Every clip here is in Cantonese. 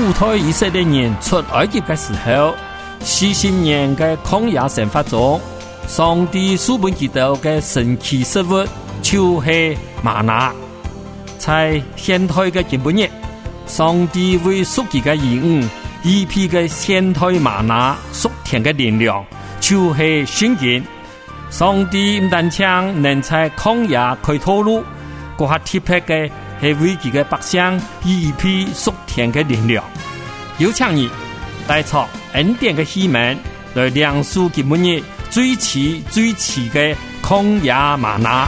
主推以色列人出埃及的时候，40年的曠野生活中，上帝赐给他們的神奇食物就是嗎哪。在現代的今日，上帝為屬佢嘅兒女預備嘅現代嗎哪屬天嘅力量，就是聖經。上帝唔單止能在曠野開道路，嗰下特別嘅係為佢嘅百姓預備屬天嘅力量。有請你帶出恩典嘅希望，來亮出今日最遲嘅曠野嗎哪。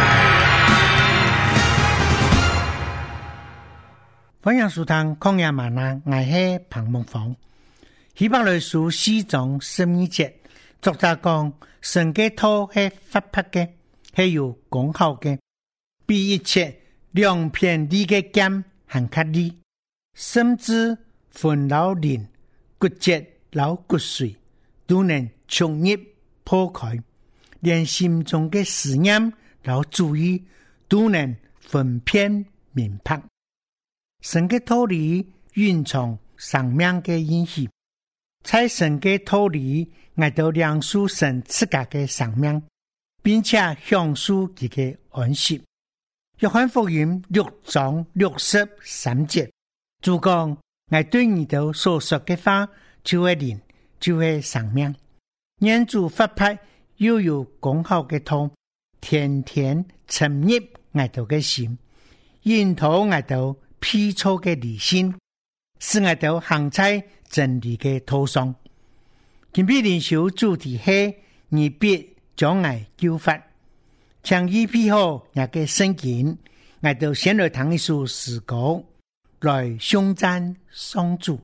歡迎收聽曠野嗎哪，我係彭夢鳳。希伯來書4章12節，作者講神嘅道係活潑嘅，係有功效嘅，比一切兩片利嘅劍還較利，甚至分了靈、骨節、骨髓，都能衝入破開，連心中嘅思念、主意都能分辨明白。神嘅道理蘊藏生命嘅應許，在神嘅道理我都亮出神自家嘅生命，並且享受佢嘅安息。約翰福音6章63節，主講我對你哋所說嘅話，就係靈，就係生命。願主發派又有功效嘅道，天天沉入我哋嘅心，引導我哋批錯嘅理性，使我哋行在真理嘅道上。今日靈修主題係你必將我救發，將預備好那個聖經，我哋先來聽一首詩歌，來頌讚上主。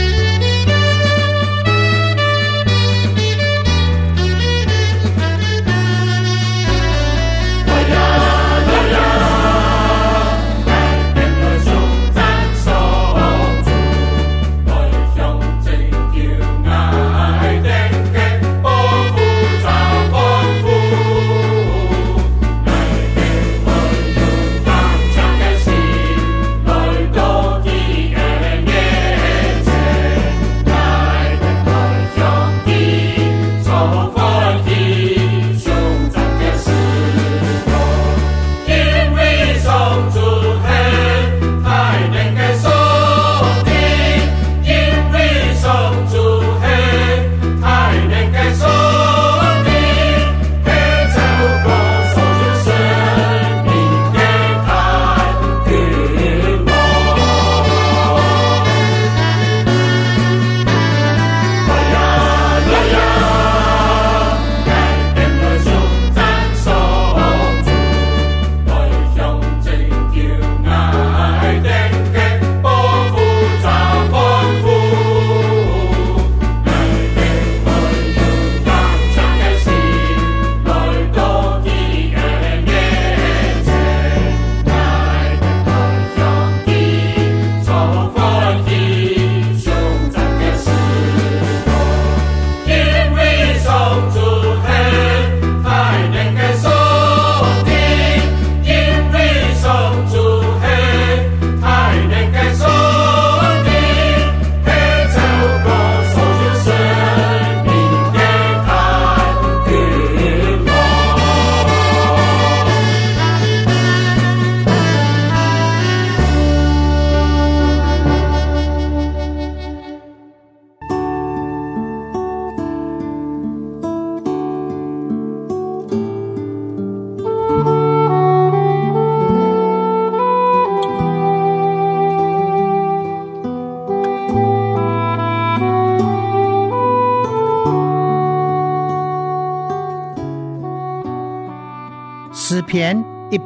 詩篇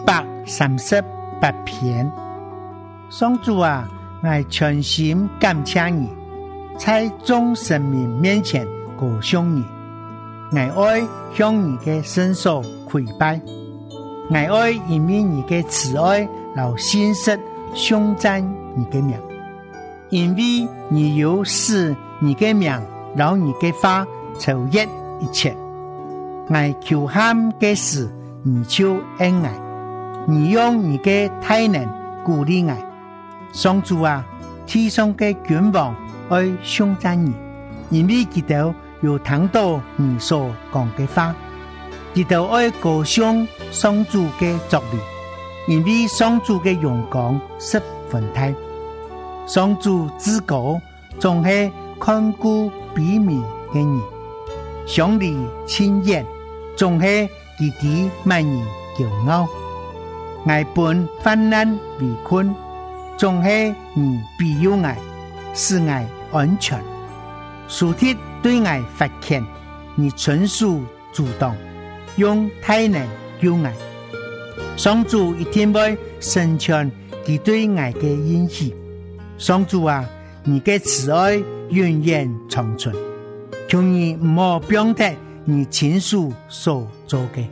138篇。上主啊，我全心感謝你，在眾生民面前歌頌你，我愛向你的聖所跪拜，我愛因為你的慈愛和信實頌讚你的名，因為你有使你的名和你的話超越一切，我求喊的事你就恩愛，你用你的大能鼓勵我。上主啊， 天上嘅君王愛頌讚你，因為佢哋有聽到你所講嘅話，佢哋愛歌頌上主嘅作為，因為上主嘅榮光十分大，上主至高總係看顧卑微嘅人，上帝親眼總係佢哋萬人驕傲，愛本患難為困，總係你庇佑愛，使愛安全。屬天對愛發現，你純屬主動，用大能救愛。上主一定會成全佢對愛嘅應許。上主啊，你嘅慈愛永遠長存，求你唔好變得你親屬所做嘅。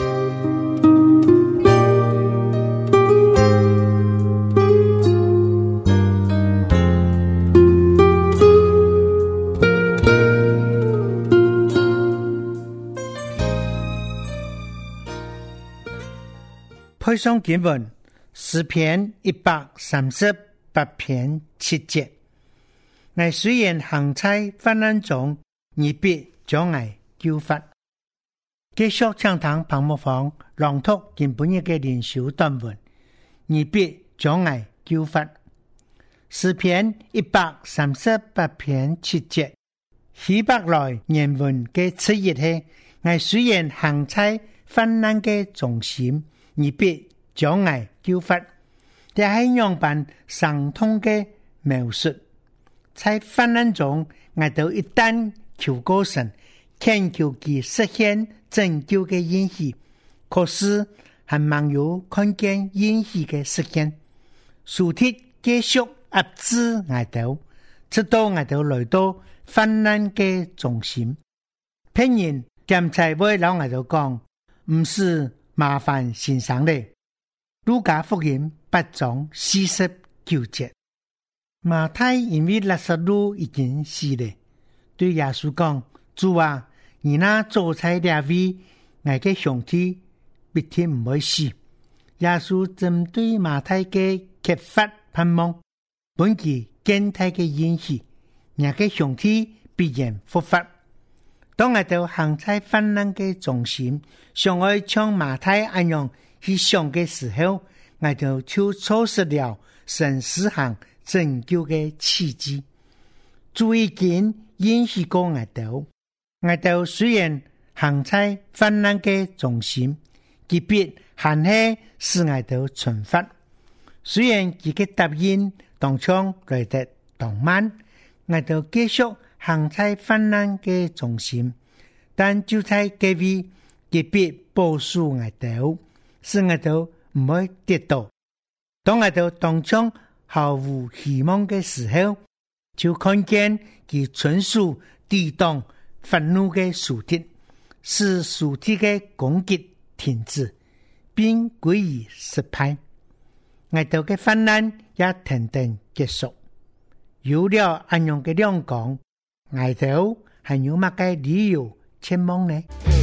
配上經文詩篇138篇7節，我雖然行在患難中，你必將我救拔。繼續唱堂彭木房朗讀今本日嘅靈修短文，你必將我救拔。詩篇138篇7節，希伯來原文嘅詞義係：我雖然行在患難嘅中心，你必將我救拔。這係樣般傷痛嘅描述。在患難中，我都一旦求告神，懇求佢實現拯救嘅應許，可是還沒有看見應許嘅實現。屬天繼續壓制我哋，直到我哋來到患難嘅中心。騙人點才會讓我哋講，唔是麻煩先生咧。路加福音8章49節，馬太因為拉撒路已經死了，對耶穌講：主啊，你那做菜兩位，我嘅兄弟必定唔會死。耶穌針對馬太嘅揭發盼望，本其見他嘅應許，我嘅兄弟必然復活。當我哋行在患難嘅中心，想愛像馬太一樣去想嘅時候，我哋就錯失了神施行拯救嘅奇蹟。主已經應許過我哋雖然行在患難嘅中心，佢必還係使我哋存活。雖然佢嘅答應當場來得當晚，我哋繼續行在患難嘅中心，但就在嗰位，佢必保守我哋，使我哋唔會跌倒。當我哋當中毫無希望嘅時候，就看見佢純屬抵擋憤怒嘅屬天，使屬天嘅攻擊停止，並歸於失敗。我哋嘅患難也停定結束。有了安樣嘅亮光，我哋還有乜嘅理由前往呢？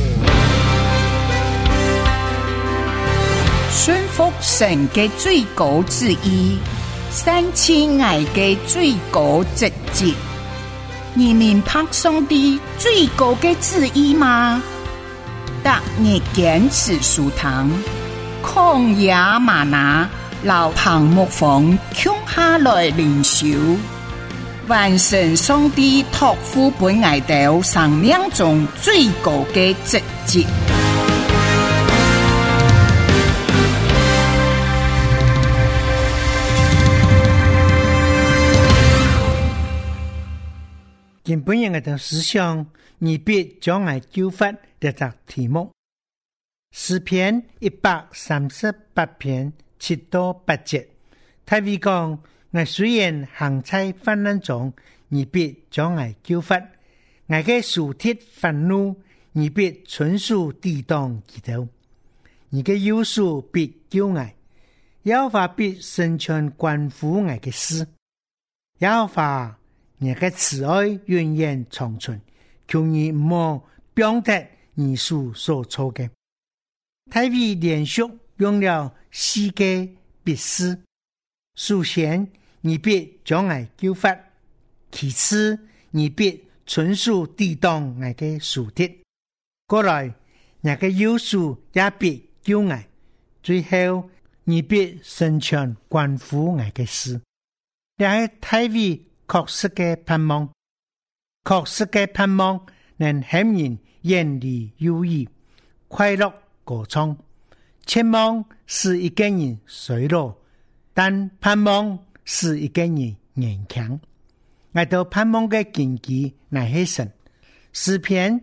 順服神嘅最高旨意，san親愛嘅最高職責，你明白上帝最高嘅旨意嗎？特日堅持書堂，曠野嗎哪，老彭木房共下來靈修，完成上帝託付本愛道生命中最高嘅職責。 今本日嘅思想，你必將我救拔這個題目。詩篇138篇7到8節，他會講：我雖然行在患難中，你必將我救拔；我嘅屬天憤怒，你必純屬抵擋佢哋。你嘅右手必救我，耶和華必成全關乎我嘅事。耶和華你嘅慈愛永遠長存，求你唔好變得你所做嘅。大衛連續用了4個筆詩，首先你必將我救發，其次你必存數抵擋我嘅仇敵。過來，我嘅右手也必救我，最後你必成全關乎我嘅事。這係大衛確實嘅盼望，確實嘅盼望能使人遠離憂鬱，快樂歌唱。切望使一個人衰落，但盼望使一個人堅強。我到盼望嘅根基乃係神。詩篇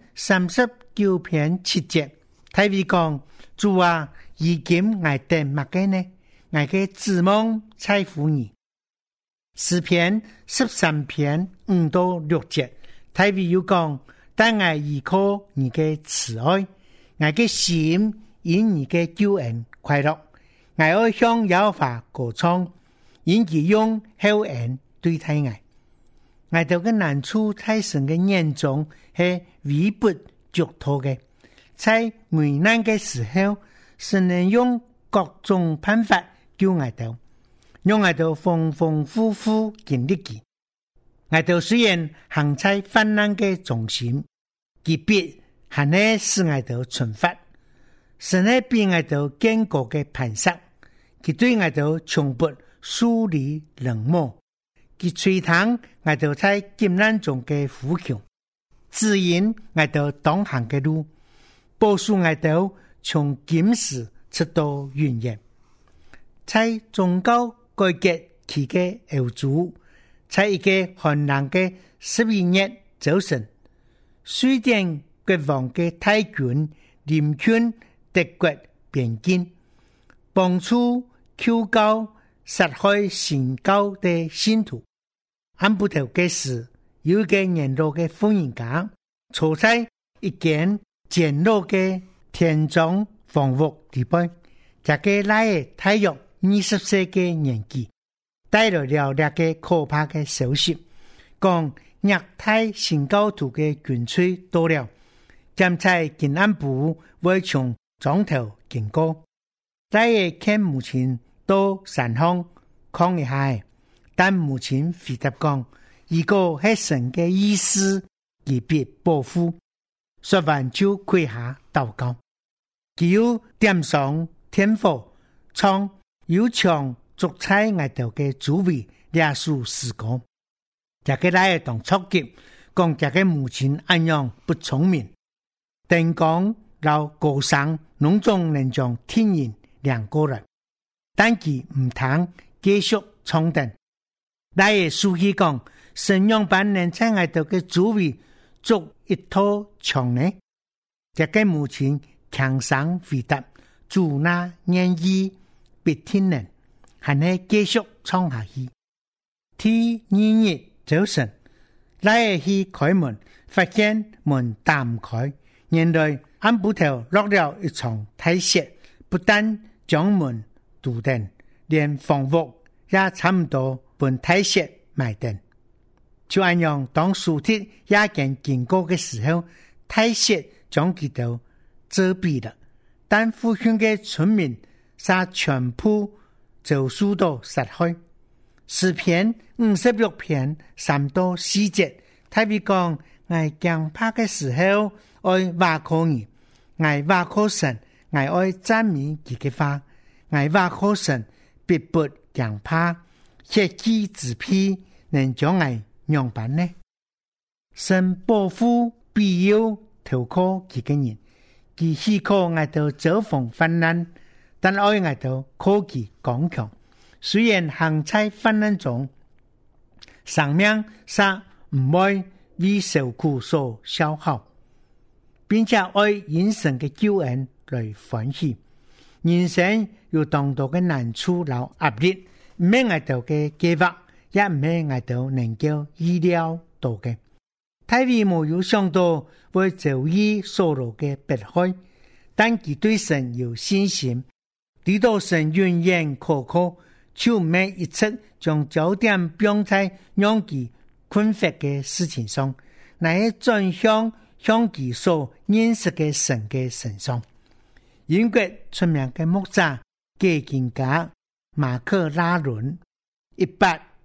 39篇7節，大衛講：主啊，如今我得乜嘅呢？我嘅指望在乎你。詩篇13篇5到6節，大衛又講：但我依靠你嘅慈愛，我嘅心因你嘅救恩快樂，我要向耶和華歌唱，因其用厚恩對待我。我到嘅難處在神嘅眼中係微不足道嘅，在危難嘅時候，神能用各種辦法救我到，讓我到豐豐富富經歷佢。我到雖然行在患難嘅中心，佢必還係使我到存發。神係俾我到堅固嘅磐石，佢對我到從不疏離冷漠。佢垂聽我到在艱難中嘅呼求，指引我到當行嘅路，保守我到從今時直到永遠。在宗教改革期嘅歐洲，在一個寒冷嘅12月早晨，瑞典國王嘅大軍臨近德國邊境，幫助求教殺害新教的信徒。按不頭嘅時，有一個年老嘅婦人家坐在一間簡陋嘅田莊房屋地邊，這個來嘅大約20歲嘅年紀，帶來了兩個可怕嘅消息，講虐待新教徒嘅軍隊到了，檢查警安部會從莊頭經過，來嘅看母親到山上看一下。但母親回答講：如果係神嘅意思，而必保護。說完就跪下禱告，佢又點上天火，唱又唱燭彩外頭嘅主位列數詩歌。這個來當觸及，講這個母親安樣不聰明，定講老高尚農中能將天人兩個人，但佢唔聽繼續唱定。來嘅書記講，神用版能在外頭嘅主位做一套牆呢？這個母親強聲回答：主那願意必聽人，還係繼續唱下去。第二日早晨，來嘅去開門，發現門打唔開，原來暗布頭落了一場大雪，不但將門堵定，連房屋也差唔多本大雪埋定。就按樣當樹鐵也經經過嘅時候，大雪將佢都遮蔽了，但附近嘅村民煞全部就樹都殺害。詩篇56篇3到4節，大衛講：我驚怕嘅時候，愛挖苦你，我挖苦神，我愛讚美佢嘅話，我挖苦神，必不驚怕。血氣之皮能將我讓辦呢？神保護必有投靠佢嘅人，佢許可我到遭逢患難，但愛我到科技剛強。雖然行在患難中，生命煞唔會為受苦所消耗，並且愛因神嘅救恩來歡喜。人生有當多嘅難處和壓力，唔係我到嘅計劃，也唔係我到能夠意料到嘅。大衛冇有想到會遭遇所羅嘅迫害，但佢對神有信心，知道神永遠可靠，就唔係一直將焦點放在讓佢困惑嘅事情上，乃係轉向佢所認識嘅神嘅身上。英國出名嘅牧者基金家馬克拉倫18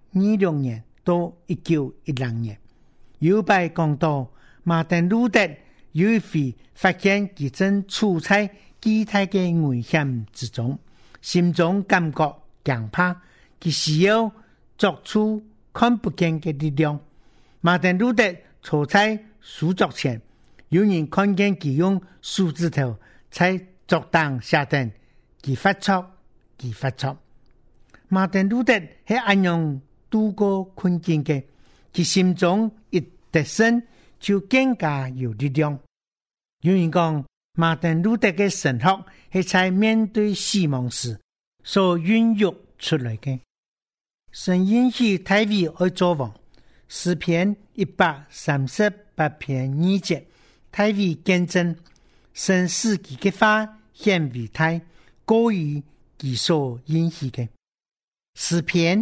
1926年到1910年，有拜讲到马丁路德有一回发现其正处在巨大的危险之中，心中感觉惊怕，其需要作出看不见的力量。马丁路德坐在书桌前，有人看见其用手指头在桌上写定其发错。马丁路德是安样度过困境的，其心中一得胜就更加有力量。有人讲马丁路德的神學是在面對死亡時所孕育出來的。神允許大衛而作王，詩篇138篇2節，大衛見證神使其的話顯為大，高於其所允許的。詩篇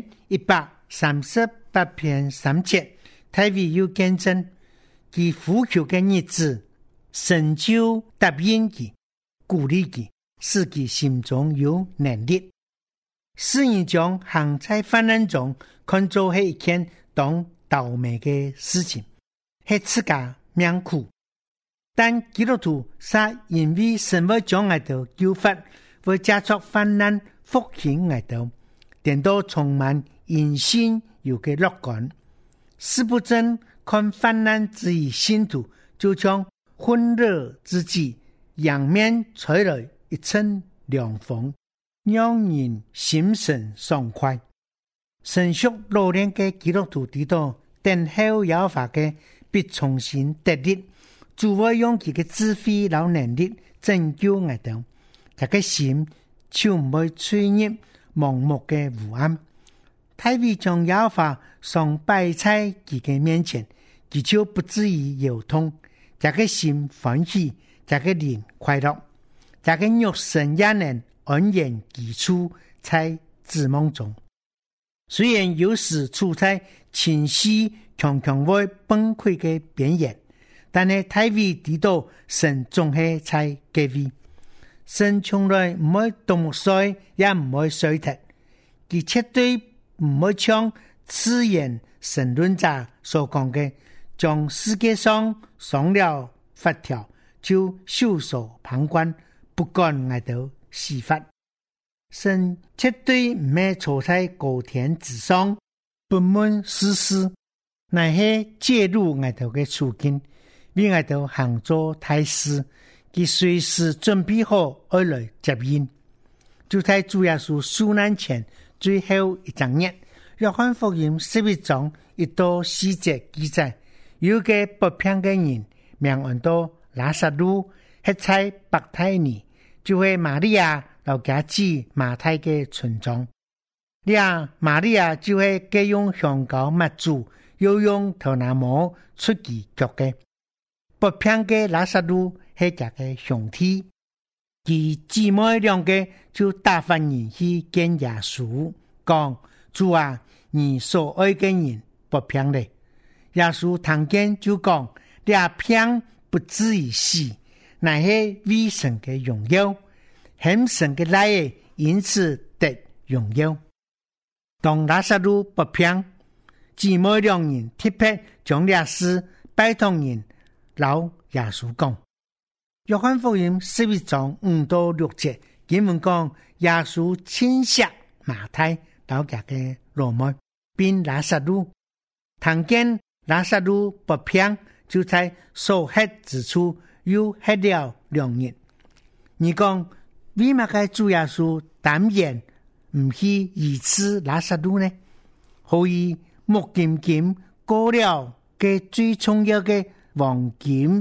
138篇3節，大衛又見證其呼求的日子，神就答應他，鼓勵他，使其心中有能力。世人將行在患難中看作是一件當倒霉的事情，是自家命苦。但基督徒是因為神會將我哋救罰，會加速患難復興我哋，點到充滿因信有嘅樂觀。事不真看患難之於信徒，就像歡樂之際，仰面吹來一陣涼風，讓人心神爽快。神屬老練嘅基督徒知道，等候耶和華嘅必重新得力，主會用佢嘅智慧和能力拯救我哋，這個心就唔會墜入盲目嘅烏暗。大衛將耶和華送擺在佢嘅面前，佢就不至於搖痛，這個心歡喜，這個靈快樂，這個肉身也能安然居住在指夢中。雖然有時處在情緒常常會崩潰的邊緣，但是大衛知道神總是在隔位，神從來唔會動衰，也唔會衰退，佢絕對唔會像自然神論者所講的，將世界上上了法條就袖手旁觀，不管我哋司法。神絕對唔係坐在高天之上不問世事，乃是介入我哋嘅處境，為我哋行做大事，佢隨時準備好而來接應。就在主耶穌受難前最後一章日，約翰福音11章1到4節記載，有個不平嘅人名唤到拉撒路，係在伯太尼，就係瑪利亞老家子馬太嘅村莊。瑪利亞就係既用香膏抹主，又用頭拿膜出其腳嘅。不平嘅拉撒路係佢嘅兄弟，其姊妹兩個就打發人去見耶穌，講：主啊，你所愛嘅人不平咧。耶穌聽見就講：倆平不至於死，乃係為神嘅榮耀，很神嘅來，因此得榮耀。當拉撒路不平，姊妹兩人特別將倆事拜託人老耶穌講。約翰福音11章5到6節，經文講耶穌親錫馬太老家嘅羅妹，並拉撒路，聽見拉撒路不平，就在所吃之處又吃了2日。你講為乜嘅主耶穌膽言唔去醫治拉撒路呢？可以目金金過了嘅最重要嘅黃金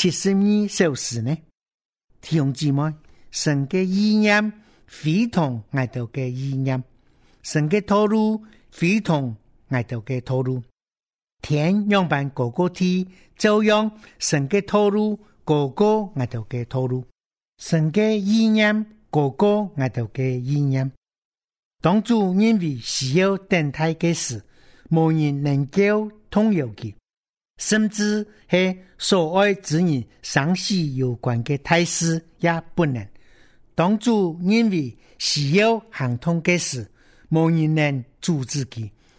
72小時呢？弟兄姊妹，神嘅意念非同我哋嘅意念，神嘅道路非同我哋嘅道路。天樣般高過地，就讓神嘅道路高過我哋嘅道路，神嘅意念高過我哋嘅意念。當主因為需要等待嘅事，無人能夠通曉佢，甚至係所愛之人生死有關嘅大事也不能。當主因為需要行通嘅事，無人能阻止佢，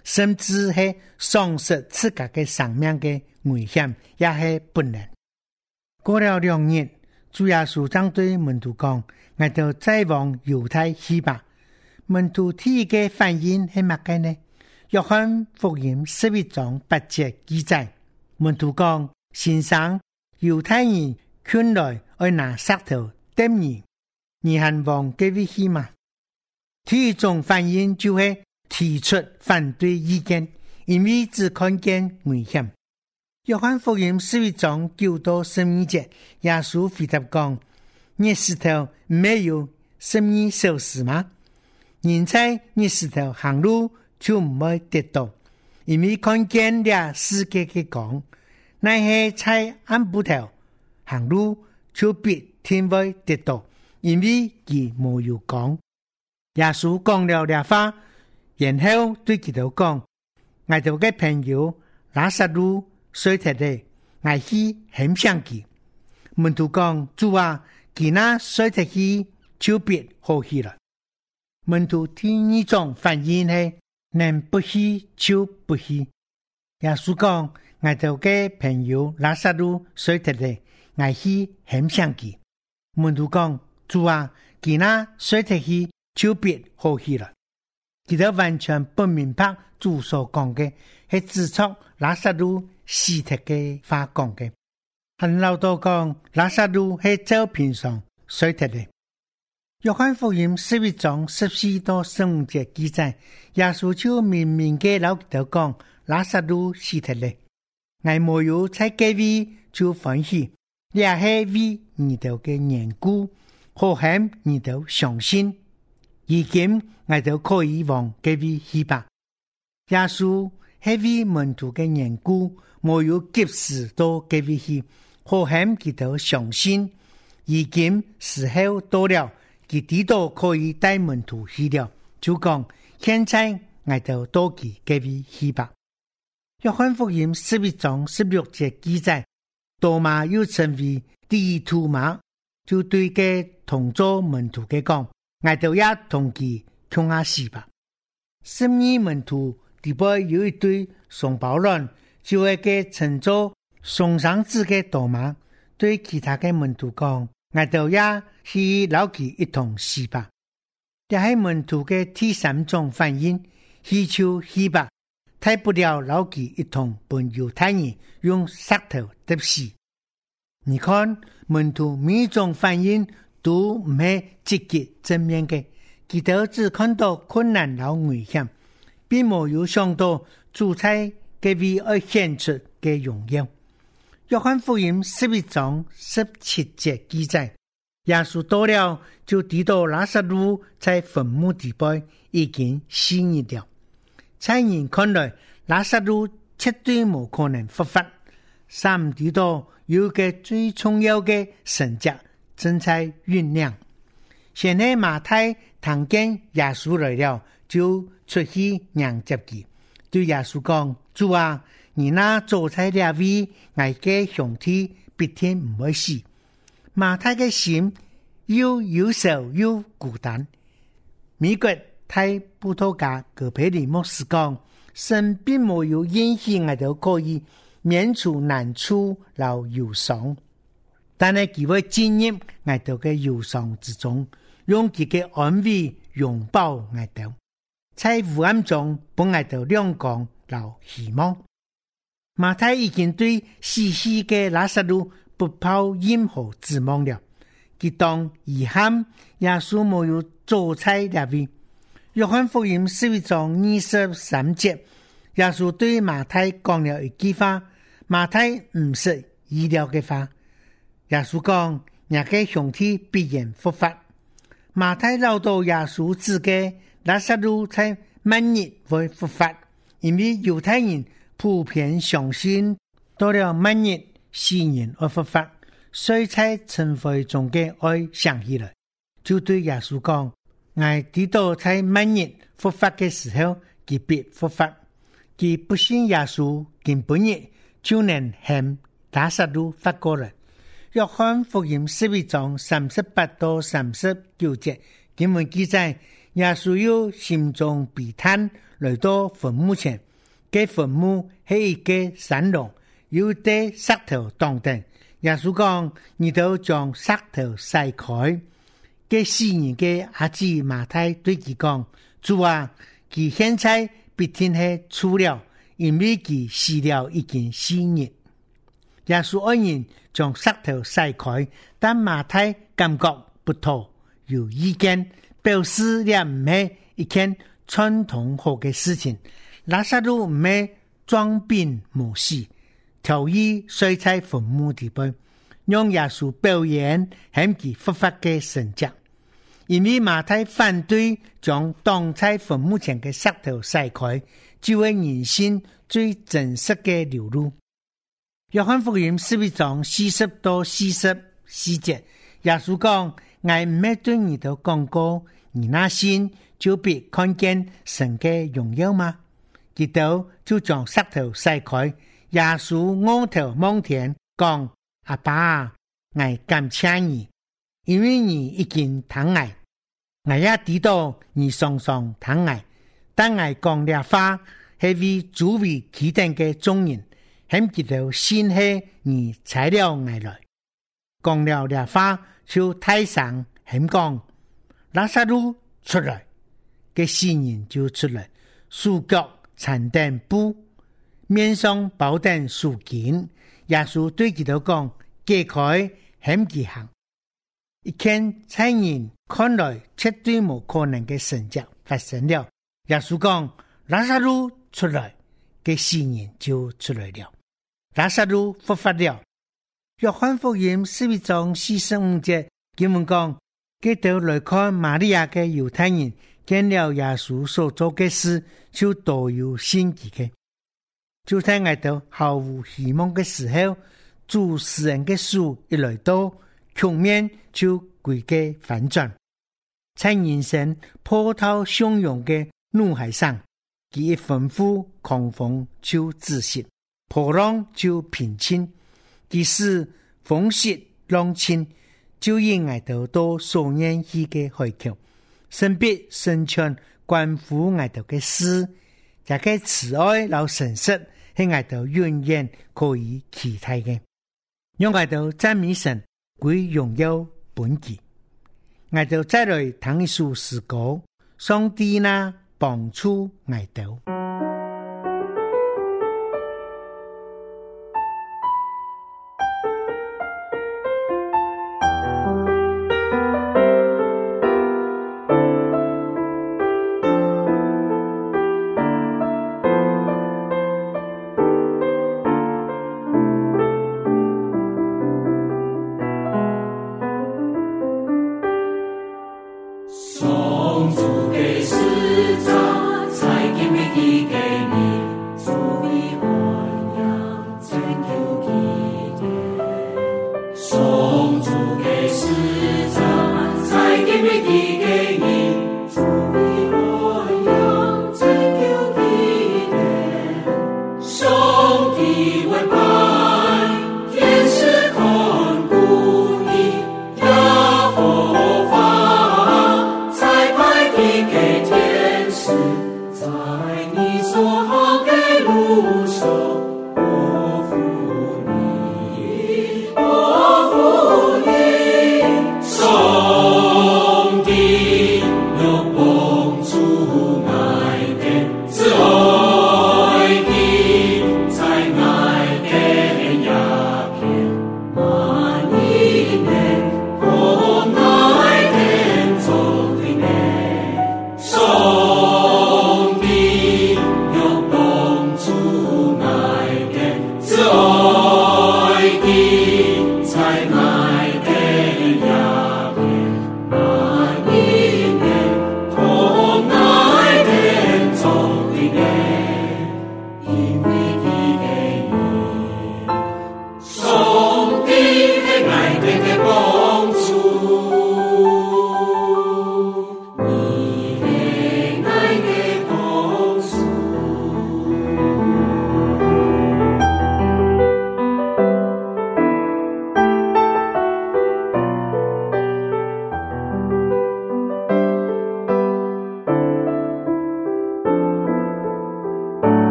甚至是喪失自家的生命的危險，也是不能。過了2日，主耶穌將對門徒講：我哋再往猶太去吧。門徒第一個反應係乜嘅呢？約翰福音11章8節記載，門徒講：先生，猶太人勸來愛拿石頭掟你還往這邊去嗎？第一種反應就是提出反對意見，因為只看見危險。約翰福音11章9到12節，耶穌回答講：熱石頭沒有12小時嗎？人在熱石頭行路就唔會跌倒，因為看見了世界嘅光。那些在暗部頭行路就必定會跌倒，因為佢沒有光。耶穌講了這話，然後對佢哋講：我哋嘅朋友拉撒路睡着了，我去很想佢。門徒講：主啊，佢那睡着去就必好去了。門徒第二種反應係能不去就不去。耶穌講：我哋嘅朋友拉撒路睡着了，我去很想佢。門徒講：主啊，佢那睡着去就必好去了。佢哋完全不明白主所講嘅係指出拉撒路死掉嘅話講嘅。很老多講拉撒路係照片上睡着了。約翰福音11章14到15節記載，耶穌就明明嘅老佢哋講拉撒路死掉了。我沒有在這位就歡喜，也係為你哋嘅緣故，好喊你哋相信。如今我哋可以往這位去吧。耶穌係為門徒嘅緣故，沒有及時到這位去，好喊佢哋相信。如今時候到了，佢知道可以帶門徒去了，就講現在我哋到佢這位去吧。約翰福音11章16節記載，多馬又稱為第二圖馬，就對嘅同做門徒嘅講：我哋也同佢共下死吧。12門徒底部有一對雙胞卵，就係嘅稱作送上子嘅多馬，對其他嘅門徒講：我哋也去老佢一同死吧。這係門徒嘅第3種反應，去就去吧。太不了老佢一同本猶太人用石頭揼死。你看門徒每種反應都唔係積極正面嘅，佢哋只看到困難和危險，並沒有想到主在這位而顯出嘅榮耀。約翰福音11章17節記載，耶穌到了就提到拉撒路在墳墓底部已經死了。在人看來，拉撒路絕對冇可能復活。三提到有個最重要的神蹟正在醞釀。現在馬太聽見耶穌來了，就出去迎接佢，對耶穌講：主啊，你那做在這位，我嘅兄弟必定唔會死。馬太嘅心又憂愁又孤單。美國太布托加葛培里牧師講：神並沒有允許我哋可以免除難處和憂傷，但係佢會進入我哋嘅憂傷之中，用佢嘅安慰擁抱我哋，在黑暗中幫我哋亮光和希望。馬太已經對死去嘅拉撒路不抱任何指望了，佢當遺憾耶穌沒有做在那位。約翰福音11章23節，耶穌對馬太講了一句話，馬太唔是意料嘅話。耶穌講：那個兄弟必然復活。馬太留到耶穌指嘅拉撒路在晚日會復活，因為猶太人普遍相信到了晚日死人會復活，所以在塵灰中嘅愛想起來，就對耶穌講：我知道在晚日復活嘅時候，佢必復活。佢不信耶穌，根本日就能向拉撒路復過來。約翰福音11章38到39節經文記載， 耶稣又心中悲叹，来到坟墓前，这坟墓是一个山洞，有堆石头当等。耶稣讲：你都將石頭篩開。這死人嘅兒子馬太對佢講：主啊，佢現在必定係出了，因為佢死了已經4日。耶穌愛人將石頭篩開，但馬太感覺不妥，有意見，表示呢唔係一件傳統好嘅事情。拉撒路唔係裝病無死，調意睡在墳墓地背。讓耶穌表演很其復活嘅神蹟，因為馬太反對將當在墳墓前嘅石頭篩開，就係人心最真實嘅流露。約翰福音11章40到44節，耶穌講：我唔係對你哋講過，你那心就必看見神嘅榮耀嗎？佢哋就將石頭篩開，耶穌昂頭望天講：阿爸，我感謝你，因為你已經疼我，我也知道你常常疼我。但我講的話係為主為期待嘅眾人，很記得先係你才了我來。講了的話就太上很講，拉撒路出來，嘅死人就出來，手腳殘等布，面上包等數件。耶穌對佢哋講：解開很奇行，一件在人看來絕對冇可能嘅神蹟發生了。耶穌講：拉撒路出來，嘅死人就出來了，拉撒路復活了。約翰福音11章45節經文講：佢哋來看瑪利亞嘅猶太人見了耶穌所做嘅事，就都有信佢嘅。就在我哋毫無希望嘅時候，主使人嘅書一來到，局面就規個反轉。在人生波濤洶湧嘅怒海上，佢一吩咐狂風就止息，波浪就平靜。佢使風息浪靜，就引我哋到所願意嘅海口，神必成全關乎我哋嘅事。這個慈愛老誠實係我哋永遠可以期待嘅，讓我哋讚美神歸榮耀本己。我哋再來聽一首詩歌，上帝那幫助我哋。 在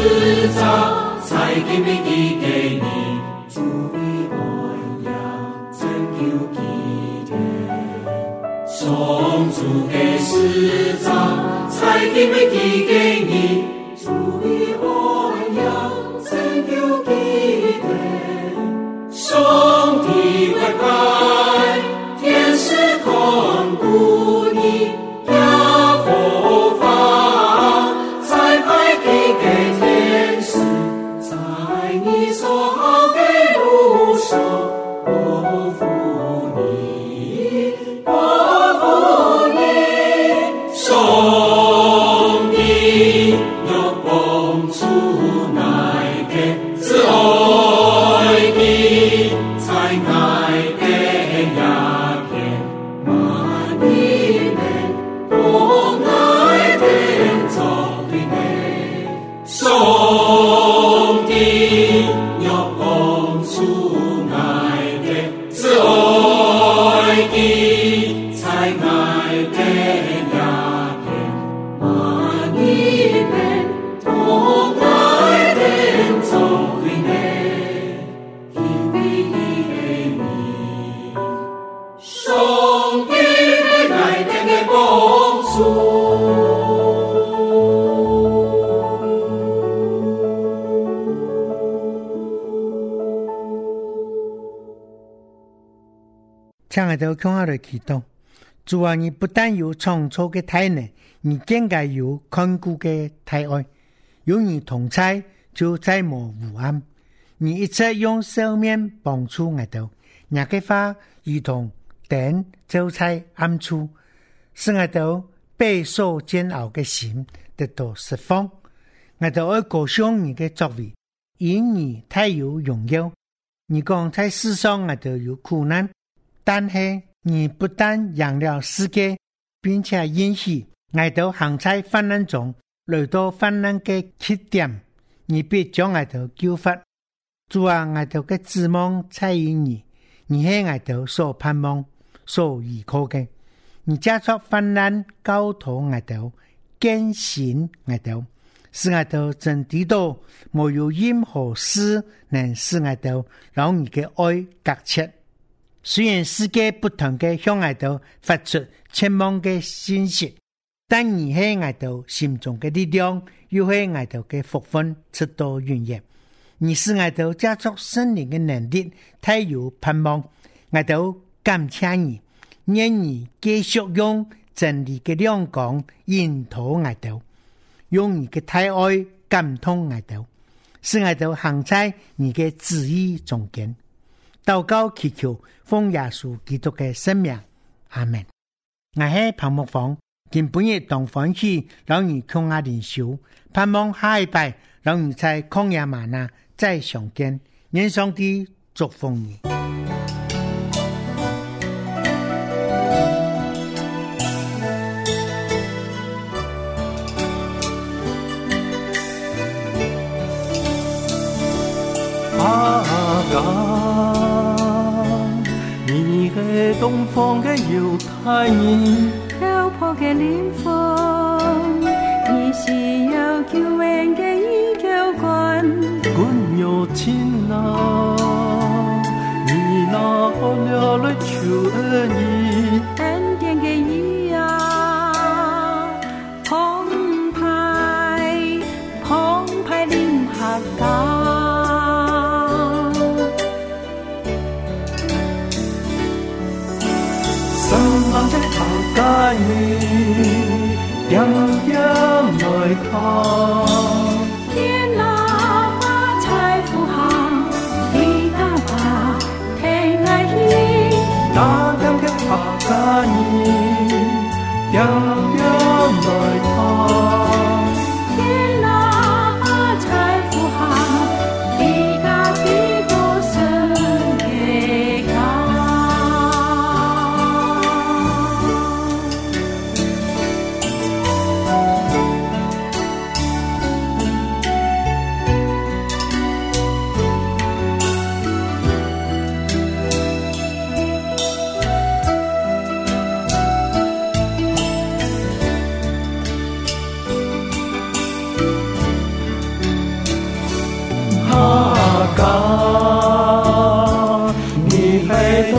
造，才给你的给你，主的爱呀，拯救基督。上主的施造，才给你的给你，主的爱呀，拯救基督。上帝为爱，天使看顾你。 亲爱的共下来祈祷，主啊，你不但有创造的大能，你更加有看顾的大爱，有你同在就再无无暗。你一直用生命帮助我哋，那个花如同灯照在暗处，使我哋备受煎熬的心得到释放。我哋爱歌颂你的作为，因你太有荣耀。你讲在世上我哋有苦难，但是你不但让了世界，并且允许我哋行在患难中，来到患难的起点，你必将我哋救发。主啊，我哋嘅指望在于你，你是我哋所盼望、所依靠嘅。你加速患难交托我哋，坚信我哋，使我哋真知道沒有任何事能使我哋讓你嘅愛隔絕。雖然世界不同嘅向我哋發出期望嘅信息，但你係我哋心中嘅力量，又係我哋嘅福分，直到永遠。你使我哋加速聖靈嘅能力，太有盼望。我哋感謝你，願你繼續用真理嘅亮光引導我哋，用你嘅大愛感動我哋，使我哋行在你嘅旨意中間。禱告祈求奉耶穌基督嘅聖名，阿們。我係彭木房，今半夜當歡喜，讓你共下靈修，盼望下一拜，讓你在曠野嗎哪再相見。願上帝祝福你。 你係東方嘅猶太人， 漂泊嘅靈魂，你是有救恩嘅依靠官， 管有親啊，你拿了來求恩義， 恩典嘅義啊，澎湃臨客家。 愛你點點來看， 天哪把財富行，地大把天愛意， 那點嘅客家人點點來看， 天哪把財富行，地大地多生嘅家。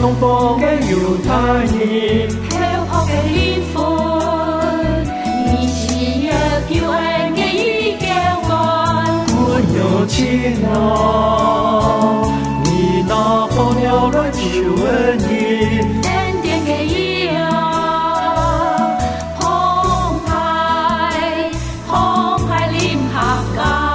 东方的犹太人， 幸福的灵魂，你是要救恩的依靠我。 我有亲啊，你那保了了求恩义， 恩典的依靠，澎湃临合家。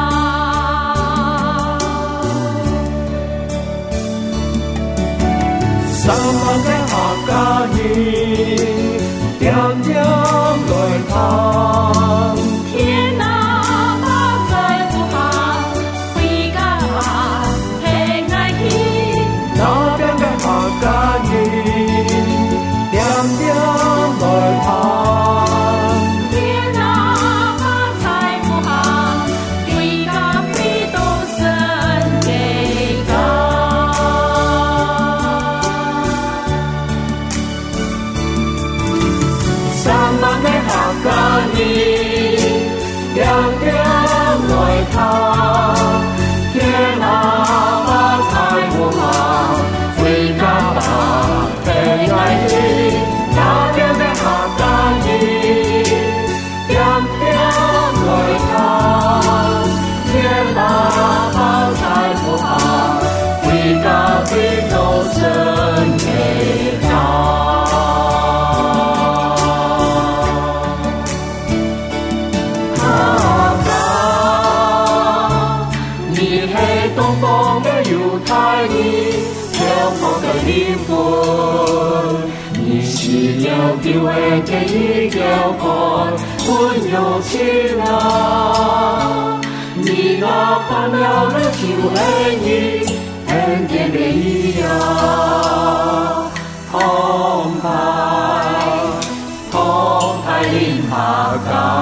三万的客家人，点点来谈。 天啊，把在福下，回家平安去。 那边的客家人，点点来談。 天啊，把在福下，回家回到神嘅家。 三萬的客家人，點點來談。天啊，把財富下，回家吧，平安去。那邊的客家人，點點來談。天啊，把財富下，回家回到神嘅家。東方的猶太人，幸福的靈魂，你是了救恩的依靠我，溫柔親啊，你那放了了救恩義，恩典的依靠，澎湃臨合家。